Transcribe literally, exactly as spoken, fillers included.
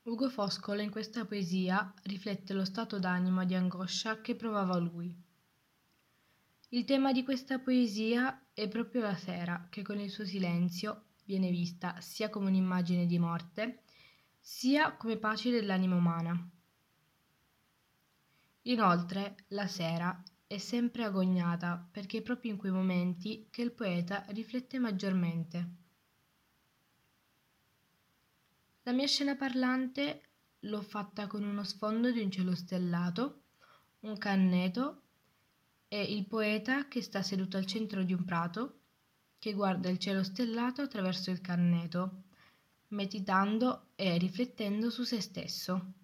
Ugo Foscolo in questa poesia riflette lo stato d'animo di angoscia che provava lui. Il tema di questa poesia è proprio la sera, che con il suo silenzio viene vista sia come un'immagine di morte, sia come pace dell'anima umana. Inoltre, la sera è sempre agognata perché è proprio in quei momenti che il poeta riflette maggiormente. La mia scena parlante l'ho fatta con uno sfondo di un cielo stellato, un canneto e il poeta che sta seduto al centro di un prato, che guarda il cielo stellato attraverso il canneto, meditando e riflettendo su se stesso.